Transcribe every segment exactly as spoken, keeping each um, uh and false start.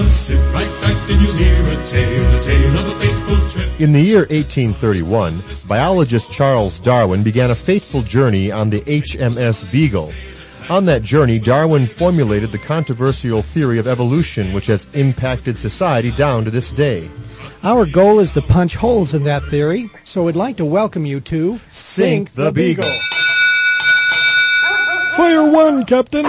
Sit right back and you'll hear a tale, a tale of a fateful trip. In the year eighteen thirty-one, biologist Charles Darwin began a fateful journey on the H M S Beagle. On that journey, Darwin formulated the controversial theory of evolution, which has impacted society down to this day. Our goal is to punch holes in that theory, so we'd like to welcome you to Sink the Beagle. Fire one, Captain.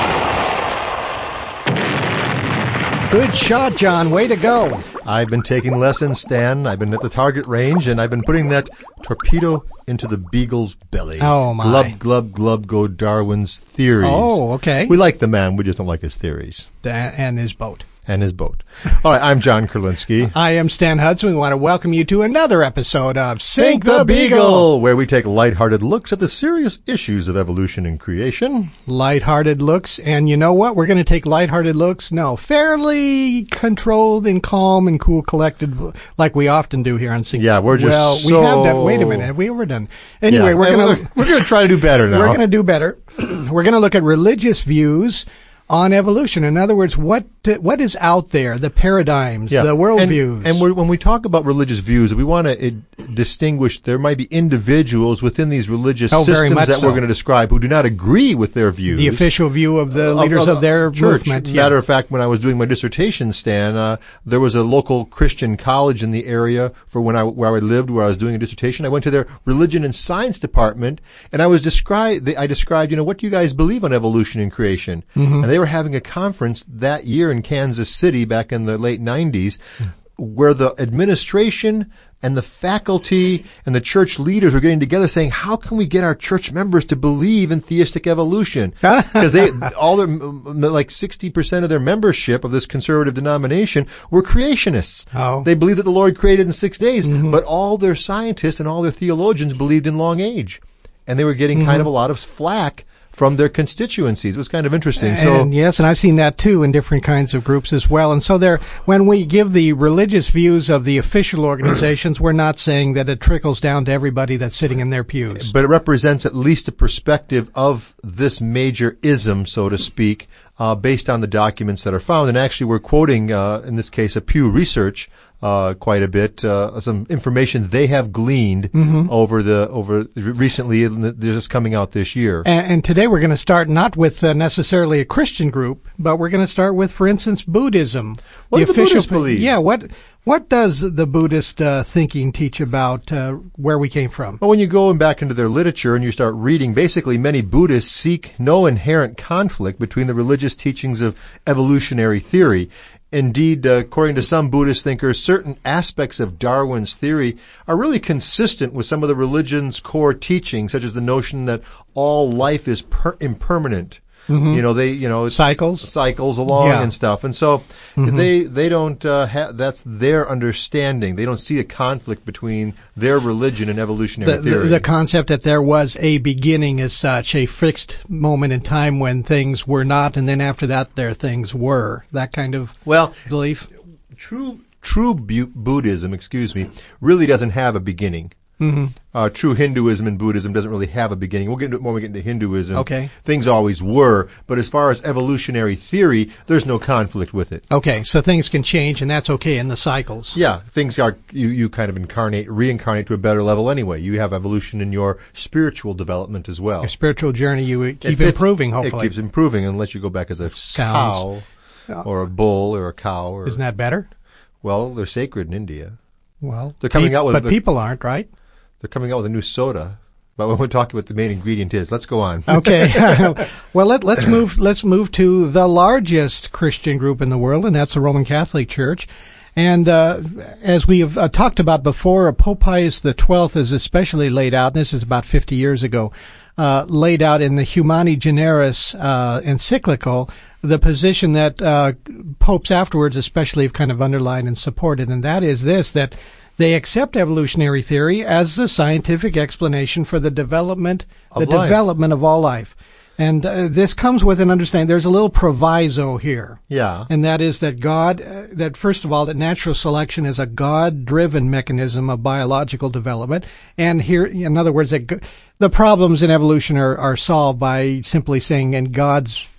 Good shot, John. Way to go. I've been taking lessons, Stan. I've been at the target range, and I've been putting that torpedo into the Beagle's belly. Oh, my. Glub, glub, glub, go Darwin's theories. Oh, okay. We like the man. We just don't like his theories. And his boat. And his boat. All right, I'm John Kurlinski. I am Stan Hudson. We want to welcome you to another episode of Sink the Beagle, where we take lighthearted looks at the serious issues of evolution and creation. Lighthearted looks, and you know what? We're going to take lighthearted looks, no, fairly controlled and calm and cool, collected, like we often do here on Sink. Yeah, we're just well, so... we have done. Wait a minute, have we ever done? Anyway, yeah, we're going to we're going to try to do better now. We're going to do better. We're going to look at religious views on evolution. In other words, what what is out there, the paradigms, yeah. the worldviews. And, and we're, when we talk about religious views, we want to uh, distinguish there might be individuals within these religious oh, systems that so. we're going to describe who do not agree with their views. The official view of the leaders of, of, of their church. movement. Matter yeah. of fact, when I was doing my dissertation, Stan, uh, there was a local Christian college in the area for when I where I lived, where I was doing a dissertation. I went to their religion and science department, and I was described. I described, you know, what do you guys believe on evolution and creation? Mm-hmm. And they were having a conference that year in Kansas City back in the late nineties, where the administration and the faculty and the church leaders were getting together saying, how can we get our church members to believe in theistic evolution? Because they, all their, like sixty percent of their membership of this conservative denomination were creationists. Oh. They believed that the Lord created in six days, mm-hmm. but all their scientists and all their theologians believed in long age. And they were getting mm-hmm. kind of a lot of flack from their constituencies. It was kind of interesting. And so yes, and I've seen that too in different kinds of groups as well. And so there, when we give the religious views of the official organizations, we're not saying that it trickles down to everybody that's sitting in their pews. But it represents at least a perspective of this major ism, so to speak, uh, based on the documents that are found. And actually we're quoting, uh, in this case, a Pew Research Uh, quite a bit, uh, some information they have gleaned mm-hmm. over the, over recently, they're just coming out this year. And, and today we're going to start not with uh, necessarily a Christian group, but we're going to start with, for instance, Buddhism. What the do the Buddhists believe? Yeah, what, what does the Buddhist uh, thinking teach about uh, where we came from? Well, when you go back into their literature and you start reading, basically many Buddhists seek no inherent conflict between the religious teachings of evolutionary theory. Indeed, uh, according to some Buddhist thinkers, certain aspects of Darwin's theory are really consistent with some of the religion's core teachings, such as the notion that all life is per- impermanent. Mm-hmm. You know, they, you know, it's cycles, cycles along yeah. and stuff. And so mm-hmm. they, they don't, uh, ha- that's their understanding. They don't see a conflict between their religion and evolutionary the, theory. The, the concept that there was a beginning as such, a fixed moment in time when things were not, and then after that there things were. That kind of well, belief. True, true Bu- Buddhism, excuse me, really doesn't have a beginning. Mm-hmm. Uh, true Hinduism and Buddhism doesn't really have a beginning. We'll get into it when we get into Hinduism. Okay. Things always were, but as far as evolutionary theory, there's no conflict with it. Okay, so things can change, and that's okay in the cycles. Yeah, things are, you, you kind of incarnate, reincarnate to a better level anyway. You have evolution in your spiritual development as well. Your spiritual journey, you keep it, improving, hopefully. It keeps improving unless you go back as a Sounds, cow or a bull or a cow. Or, isn't that better? Well, they're sacred in India. Well, they're coming pe- out with but the, people aren't, right? They're coming out with a new soda. But when we're talking what the main ingredient is, let's go on. Okay. Well, let, let's move. Let's move to the largest Christian group in the world, and that's the Roman Catholic Church. And uh, as we have uh, talked about before, Pope Pius the twelfth is especially laid out. And this is about fifty years ago. Uh, laid out in the Humani Generis uh, encyclical, the position that uh, popes afterwards especially have kind of underlined and supported, and that is this, that they accept evolutionary theory as the scientific explanation for the development, of the life. development of all life. And uh, this comes with an understanding. There's a little proviso here. Yeah. And that is that God, uh, that first of all, that natural selection is a God-driven mechanism of biological development. And here, in other words, that g- the problems in evolution are, are solved by simply saying in God's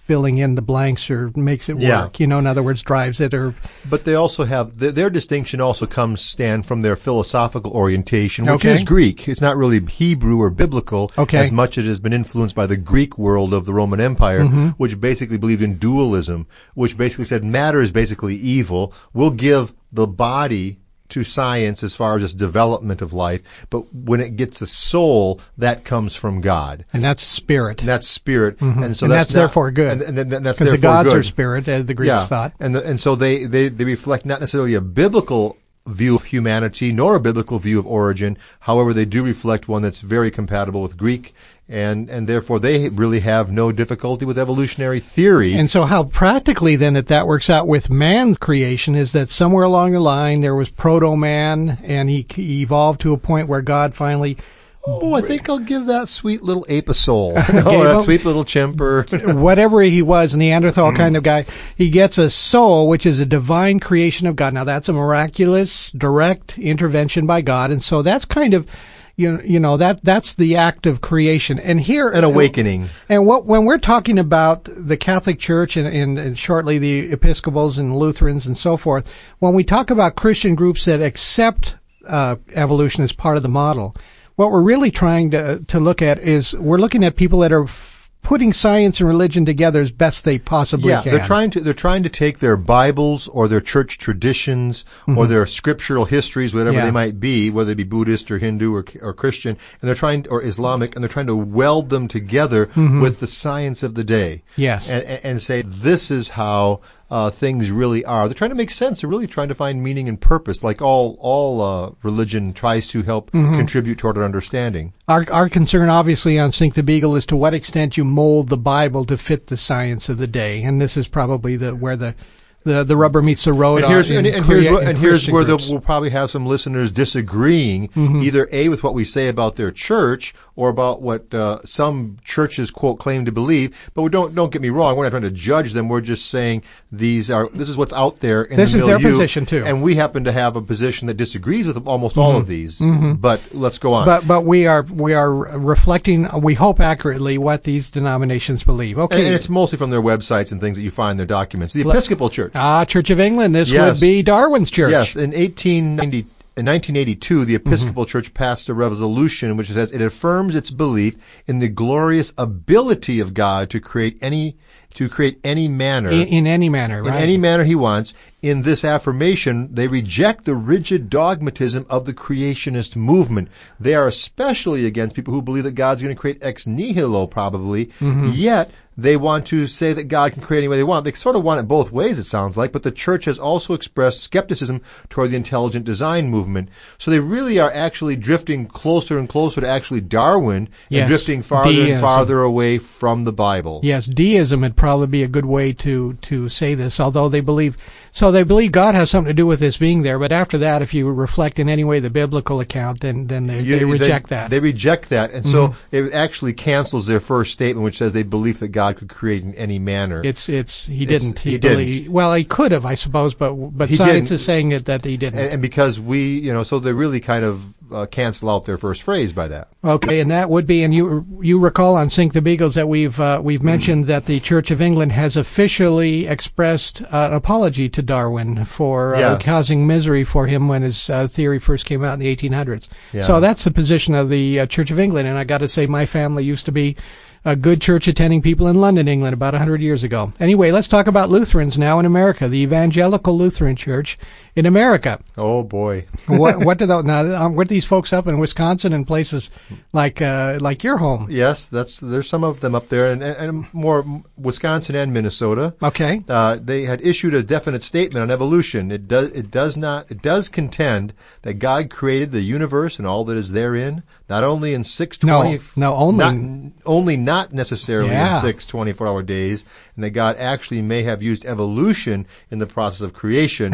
filling in the blanks or makes it Yeah. work. You know, in other words, drives it or. But they also have, th- their distinction also comes, Stan, from their philosophical orientation, which Okay. is Greek. It's not really Hebrew or biblical Okay. as much as it has been influenced by the Greek world of the Roman Empire, Mm-hmm. which basically believed in dualism, which basically said matter is basically evil. We'll give the body to science as far as its development of life, but when it gets a soul, that comes from God. And that's spirit. And that's spirit. Mhm. And so And that's, that's not- therefore good. And, and, and that's Because the therefore gods good. are spirit, as the Greeks thought. And the, and so they, they, they reflect not necessarily a biblical view of humanity nor a biblical view of origin. However, they do reflect one that's very compatible with Greek, and and therefore they really have no difficulty with evolutionary theory. And so how practically then that that works out with man's creation is that somewhere along the line there was proto-man, and he, he evolved to a point where God finally Oh, I think I'll give that sweet little ape a soul. oh, Gave that him- sweet little chimp or whatever he was, Neanderthal kind of guy, he gets a soul, which is a divine creation of God. Now that's a miraculous, direct intervention by God, and so that's kind of, you you know, that that's the act of creation. And here, an awakening. And what when we're talking about the Catholic Church and, and, and shortly the Episcopals and Lutherans and so forth, when we talk about Christian groups that accept uh, evolution as part of the model, what we're really trying to to look at is we're looking at people that are f- putting science and religion together as best they possibly Yeah, can. they're trying to they're trying to take their Bibles or their church traditions or their scriptural histories, whatever Yeah. they might be, whether they be Buddhist or Hindu or, or Christian, and they're trying or Islamic, and they're trying to weld them together with the science of the day. Yes. and, and and say this is how uh, things really are. They're trying to make sense. They're really trying to find meaning and purpose, like all all uh, religion tries to help contribute toward our understanding. Our, our concern, obviously, on Sink the Beagle is to what extent you mold the Bible to fit the science of the day, and this is probably the where the the, the rubber meets the road. And here's, on, and, in and crea- here's, what, in and here's Christian where the, groups. we'll probably have some listeners disagreeing, either A, with what we say about their church, or about what uh, some churches, quote, claim to believe. But we don't don't get me wrong, we're not trying to judge them. We're just saying these are this is what's out there in This the is their milieu, position, too. And we happen to have a position that disagrees with almost all of these. But let's go on. But but we are we are reflecting, we hope accurately, what these denominations believe. Okay. and, and it's mostly from their websites and things that you find in their documents. The Episcopal Church. Ah, Church of England. This Yes. would be Darwin's church. Yes, in eighteen ninety, in nineteen eighty-two, the Episcopal Church passed a resolution which says it affirms its belief in the glorious ability of God to create any to create any manner In, in any manner, in right? any manner he wants. In this affirmation, they reject the rigid dogmatism of the creationist movement. They are especially against people who believe that God's going to create ex nihilo, probably, yet they want to say that God can create any way they want. They sort of want it both ways, it sounds like, but the church has also expressed skepticism toward the intelligent design movement. So they really are actually drifting closer and closer to actually Darwin, Yes, and drifting farther deism. and farther away from the Bible. Yes, deism would probably be a good way to to say this, although they believe so they believe God has something to do with this being there, but after that, if you reflect in any way the biblical account, then then they, You- they reject that. They reject that, and so it actually cancels their first statement, which says they believe that God could create in any manner. It's it's he It's- didn't. He, he didn't. believe, Well, he could have, I suppose, but but He science didn't. is saying that that he didn't. and, and because we, you know, so they really kind of uh, cancel out their first phrase by that. Okay, and that would be, and you you recall on Sink the Beagles that we've uh, we've mentioned that the Church of England has officially expressed uh, an apology to Darwin for uh, Yes. causing misery for him when his uh, theory first came out in the eighteen hundreds. Yeah. So that's the position of the uh, Church of England, and I got to say, my family used to be a good church attending people in London, England, about one hundred years ago. Anyway, let's talk about Lutherans now in America, the Evangelical Lutheran Church in America. Oh boy. what what do those, now? Um, what are these folks up in Wisconsin and places like uh, like your home? Yes, that's there's some of them up there, and, and, and more Wisconsin and Minnesota. Okay. Uh, they had issued a definite statement on evolution. It does it does not it does contend that God created the universe and all that is therein, not only in six twenty No, no, only not, only not necessarily Yeah. in six twenty-four hour days, and that God actually may have used evolution in the process of creation.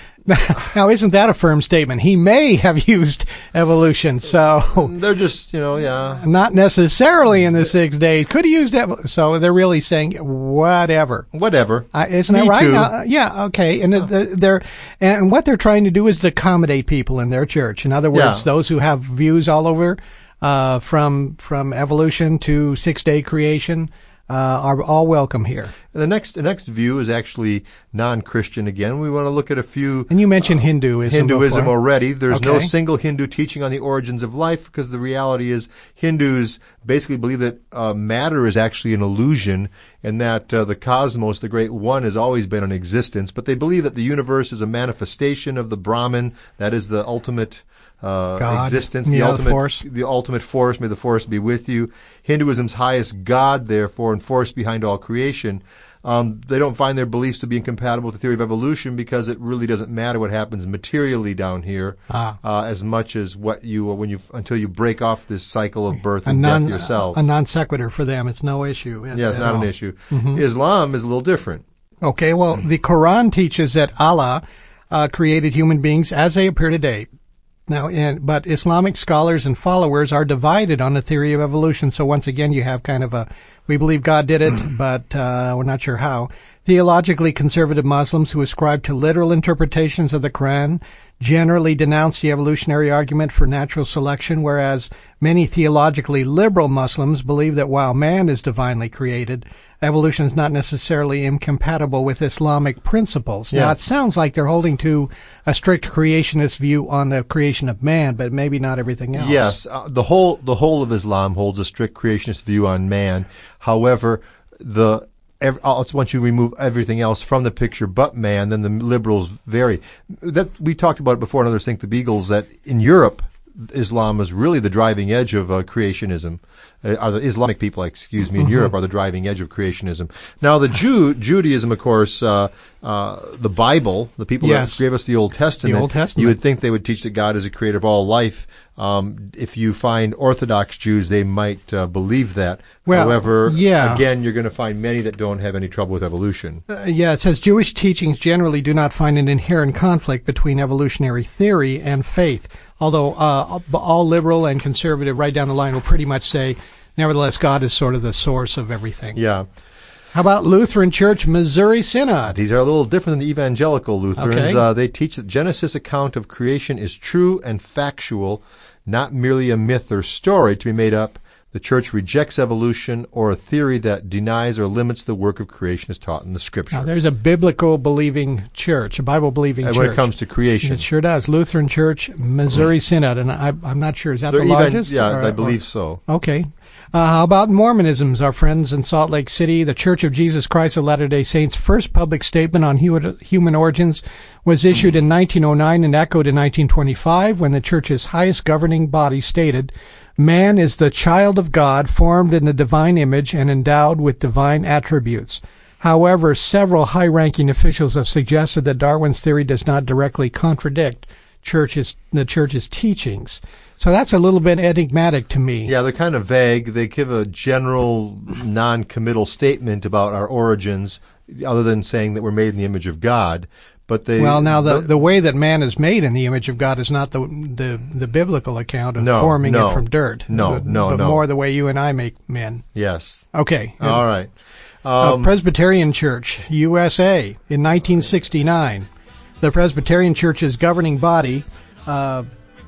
Now, isn't that a firm statement? He may have used evolution, so They're just, you know, yeah. not necessarily in the six days. Could he use that? So they're really saying whatever. Whatever. Uh, isn't Me that right? too. Uh, yeah. Okay. And the, they're and what they're trying to do is to accommodate people in their church. In other words, Yeah. those who have views all over, uh, from from evolution to six day creation. uh, are all welcome here. And the next the next view is actually non-Christian again. We want to look at a few... And you mentioned uh, Hinduism Hinduism before. already. There's okay. no single Hindu teaching on the origins of life, because the reality is Hindus basically believe that uh, matter is actually an illusion, and that uh, the cosmos, the great one, has always been in existence. But they believe that the universe is a manifestation of the Brahman, that is the ultimate... Uh, God, existence, the yeah, ultimate, the force. the ultimate force. May the force be with you. Hinduism's highest God, therefore, and force behind all creation. Um, they don't find their beliefs to be incompatible with the theory of evolution, because it really doesn't matter what happens materially down here, ah. uh, as much as what you when you until you break off this cycle of birth a and non, death yourself. A non sequitur for them. It's no issue. At, yeah, it's not all. an issue. Mm-hmm. Islam is a little different. Okay, well, the Quran teaches that Allah uh, created human beings as they appear today. Now, and, but Islamic scholars and followers are divided on the theory of evolution. So once again, you have kind of a, we believe God did it, but uh, we're not sure how. Theologically conservative Muslims who ascribe to literal interpretations of the Quran generally denounce the evolutionary argument for natural selection, whereas many theologically liberal Muslims believe that while man is divinely created, evolution is not necessarily incompatible with Islamic principles. Yeah. Now, it sounds like they're holding to a strict creationist view on the creation of man, but maybe not everything else. Yes, uh, the whole the whole of Islam holds a strict creationist view on man. However, the Every, once you remove everything else from the picture but man, then the liberals vary. That we talked about it before in other Sink the Beagles, that in Europe, Islam is really the driving edge of uh, creationism. Uh, are the Islamic people, excuse me, in mm-hmm. Europe are the driving edge of creationism. Now, the Jew, Judaism, of course, uh, uh, the Bible, the people yes. that gave us the Old Testament, the Old Testament, you would think they would teach that God is a creator of all life. Um, if you find Orthodox Jews, they might uh, believe that. Well, However, yeah. again, you're going to find many that don't have any trouble with evolution. Uh, yeah, it says Jewish teachings generally do not find an inherent conflict between evolutionary theory and faith, although uh, all liberal and conservative right down the line will pretty much say, nevertheless, God is sort of the source of everything. Yeah. How about Lutheran Church Missouri Synod? These are a little different than the evangelical Lutherans. Okay. Uh, they teach that Genesis account of creation is true and factual, not merely a myth or story to be made up. The church rejects evolution or a theory that denies or limits the work of creation as taught in the Scripture. Now, there's a biblical believing church, a Bible believing and church. when it comes to creation. It sure does. Lutheran Church Missouri mm-hmm. Synod, and I, I'm not sure, is that They're the even, largest? Yeah, or, I believe or, so. Okay. Uh, how about Mormonism? Our friends in Salt Lake City, the Church of Jesus Christ of Latter-day Saints' first public statement on human origins was issued in nineteen oh nine and echoed in nineteen twenty-five, when the church's highest governing body stated, "Man is the child of God, formed in the divine image and endowed with divine attributes." However, several high-ranking officials have suggested that Darwin's theory does not directly contradict church's, the church's teachings. So that's a little bit enigmatic to me. Yeah, they're kind of vague. They give a general non-committal statement about our origins, other than saying that we're made in the image of God. But they well, now the but, the way that man is made in the image of God is not the the, the biblical account of no, forming no, it from dirt. No, but, no, but no. more the way you and I make men. Yes. Okay. All right. uh, Um, Presbyterian Church, U S A, in nineteen sixty-nine. The Presbyterian Church's governing body uh,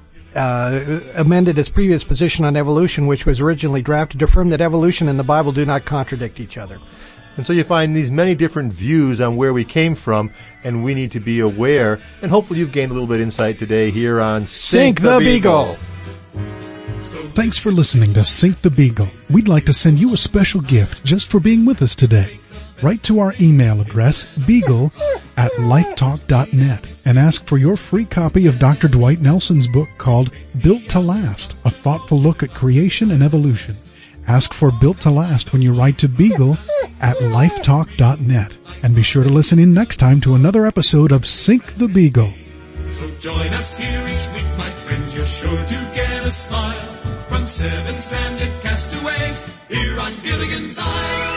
uh, amended its previous position on evolution, which was originally drafted, to affirm that evolution and the Bible do not contradict each other. And so you find these many different views on where we came from, and we need to be aware. And hopefully you've gained a little bit of insight today here on Sink, Sink the, the Beagle. Beagle. Thanks for listening to Sink the Beagle. We'd like to send you a special gift just for being with us today. Write to our email address, beagle at lifetalk dot net, and ask for your free copy of Doctor Dwight Nelson's book called Built to Last, a thoughtful look at creation and evolution. Ask for Built to Last when you write to beagle at lifetalk dot net. And be sure to listen in next time to another episode of Sink the Beagle. So join us here each week, my friends. You're sure to get a smile from seven stranded castaways here on Gilligan's Island.